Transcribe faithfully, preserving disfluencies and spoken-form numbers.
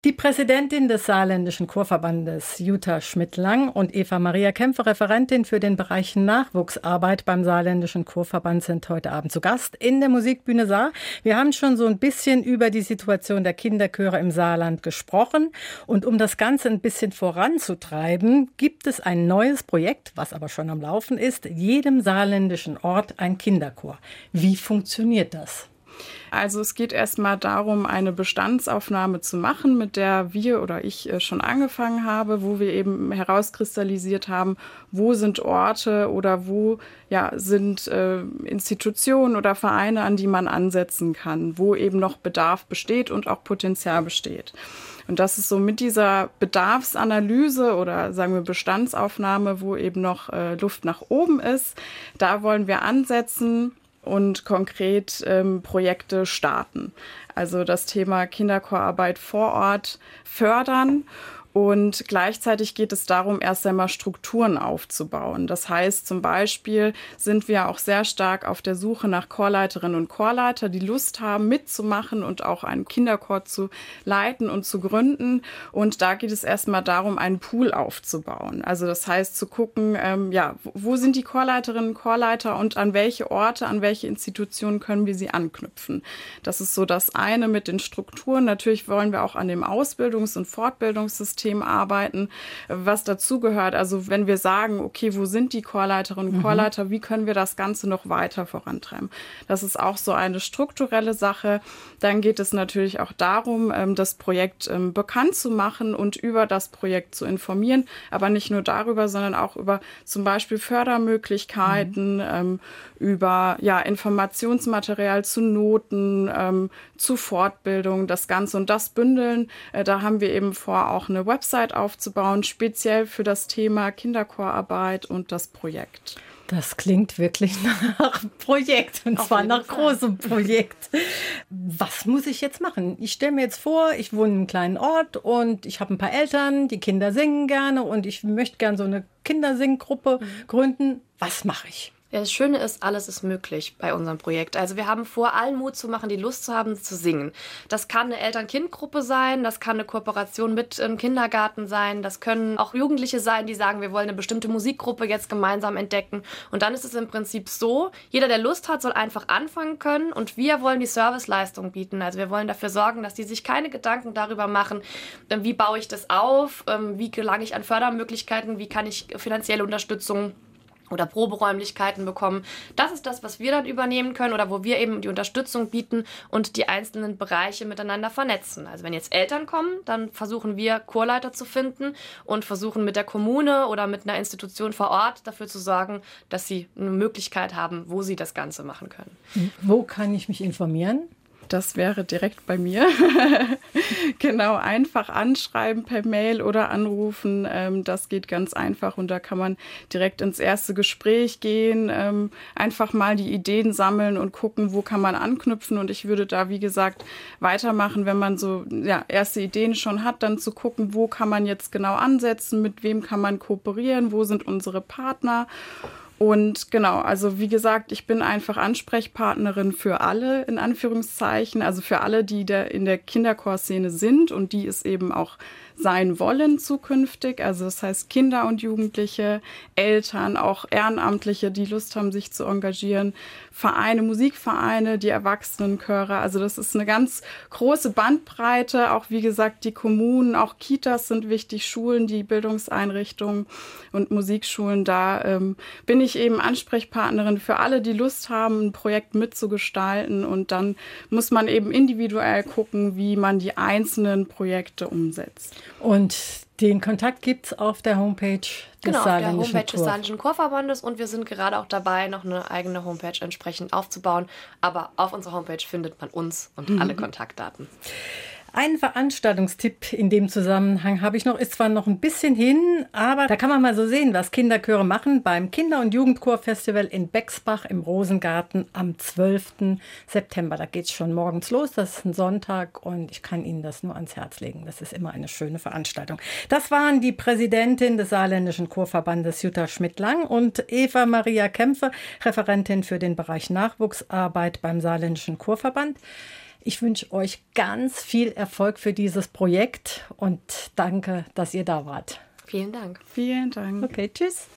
Die Präsidentin des Saarländischen Chorverbandes, Jutta Schmidt-Lang, und Eva Maria Kämpfer, Referentin für den Bereich Nachwuchsarbeit beim Saarländischen Chorverband, sind heute Abend zu Gast in der Musikbühne Saar. Wir haben schon so ein bisschen über die Situation der Kinderchöre im Saarland gesprochen. Und um das Ganze ein bisschen voranzutreiben, gibt es ein neues Projekt, was aber schon am Laufen ist: jedem saarländischen Ort ein Kinderchor. Wie funktioniert das? Also es geht erstmal darum, eine Bestandsaufnahme zu machen, mit der wir oder ich schon angefangen habe, wo wir eben herauskristallisiert haben, wo sind Orte oder wo ja, sind äh, Institutionen oder Vereine, an die man ansetzen kann, wo eben noch Bedarf besteht und auch Potenzial besteht. Und das ist so mit dieser Bedarfsanalyse oder sagen wir Bestandsaufnahme, wo eben noch äh, Luft nach oben ist, da wollen wir ansetzen und konkret ähm, Projekte starten. Also das Thema Kinderchorarbeit vor Ort fördern. Und gleichzeitig geht es darum, erst einmal Strukturen aufzubauen. Das heißt, zum Beispiel sind wir auch sehr stark auf der Suche nach Chorleiterinnen und Chorleiter, die Lust haben, mitzumachen und auch einen Kinderchor zu leiten und zu gründen. Und da geht es erstmal darum, einen Pool aufzubauen. Also das heißt, zu gucken, ähm, ja, wo sind die Chorleiterinnen und Chorleiter und an welche Orte, an welche Institutionen können wir sie anknüpfen. Das ist so das eine mit den Strukturen. Natürlich wollen wir auch an dem Ausbildungs- und Fortbildungssystem arbeiten, was dazugehört. Also wenn wir sagen, okay, wo sind die Chorleiterinnen und Chorleiter, mhm. wie können wir das Ganze noch weiter vorantreiben? Das ist auch so eine strukturelle Sache. Dann geht es natürlich auch darum, das Projekt bekannt zu machen und über das Projekt zu informieren, aber nicht nur darüber, sondern auch über zum Beispiel Fördermöglichkeiten, mhm. ähm, über ja, Informationsmaterial zu Noten, ähm, zu Fortbildung, das Ganze und das bündeln. Äh, da haben wir eben vor, auch eine Website aufzubauen, speziell für das Thema Kinderchorarbeit und das Projekt. Das klingt wirklich nach Projekt, und Auf zwar nach Fall. großem Projekt. Was muss ich jetzt machen? Ich stelle mir jetzt vor, ich wohne in einem kleinen Ort und ich habe ein paar Eltern, die Kinder singen gerne und ich möchte gerne so eine Kindersinggruppe mhm. gründen. Was mache ich? Ja, das Schöne ist, alles ist möglich bei unserem Projekt. Also wir haben vor, allen Mut zu machen, die Lust zu haben, zu singen. Das kann eine Eltern-Kind-Gruppe sein, das kann eine Kooperation mit einem Kindergarten sein, das können auch Jugendliche sein, die sagen, wir wollen eine bestimmte Musikgruppe jetzt gemeinsam entdecken. Und dann ist es im Prinzip so, jeder, der Lust hat, soll einfach anfangen können und wir wollen die Serviceleistung bieten. Also wir wollen dafür sorgen, dass die sich keine Gedanken darüber machen, wie baue ich das auf, wie gelange ich an Fördermöglichkeiten, wie kann ich finanzielle Unterstützung oder Proberäumlichkeiten bekommen. Das ist das, was wir dann übernehmen können oder wo wir eben die Unterstützung bieten und die einzelnen Bereiche miteinander vernetzen. Also wenn jetzt Eltern kommen, dann versuchen wir, Chorleiter zu finden und versuchen mit der Kommune oder mit einer Institution vor Ort dafür zu sorgen, dass sie eine Möglichkeit haben, wo sie das Ganze machen können. Wo kann ich mich informieren? Das wäre direkt bei mir. Genau, einfach anschreiben per Mail oder anrufen. Ähm, das geht ganz einfach und da kann man direkt ins erste Gespräch gehen, ähm, einfach mal die Ideen sammeln und gucken, wo kann man anknüpfen. Und ich würde da, wie gesagt, weitermachen, wenn man so ja, erste Ideen schon hat, dann zu gucken, wo kann man jetzt genau ansetzen, mit wem kann man kooperieren, wo sind unsere Partner. Und genau, also wie gesagt, ich bin einfach Ansprechpartnerin für alle, in Anführungszeichen, also für alle, die der in der Kinderchorszene sind und die es eben auch sein wollen zukünftig. Also das heißt Kinder und Jugendliche, Eltern, auch Ehrenamtliche, die Lust haben, sich zu engagieren, Vereine, Musikvereine, die Erwachsenenchöre. Also das ist eine ganz große Bandbreite. Auch wie gesagt, die Kommunen, auch Kitas sind wichtig, Schulen, die Bildungseinrichtungen und Musikschulen. Da ähm, bin ich eben Ansprechpartnerin für alle, die Lust haben, ein Projekt mitzugestalten. Und dann muss man eben individuell gucken, wie man die einzelnen Projekte umsetzt. Und den Kontakt gibt es auf der Homepage des genau, Saarländischen auf der Homepage Chor. des Saarländischen Chorverbandes und wir sind gerade auch dabei, noch eine eigene Homepage entsprechend aufzubauen. Aber auf unserer Homepage findet man uns und mhm. alle Kontaktdaten. Ein Veranstaltungstipp in dem Zusammenhang habe ich noch, ist zwar noch ein bisschen hin, aber da kann man mal so sehen, was Kinderchöre machen beim Kinder- und Jugendchorfestival in Bexbach im Rosengarten am zwölften September. Da geht es schon morgens los, das ist ein Sonntag und ich kann Ihnen das nur ans Herz legen. Das ist immer eine schöne Veranstaltung. Das waren die Präsidentin des Saarländischen Chorverbandes Jutta Schmidt-Lang und Eva Maria Kämpfer, Referentin für den Bereich Nachwuchsarbeit beim Saarländischen Chorverband. Ich wünsche euch ganz viel Erfolg für dieses Projekt und danke, dass ihr da wart. Vielen Dank. Vielen Dank. Okay, tschüss.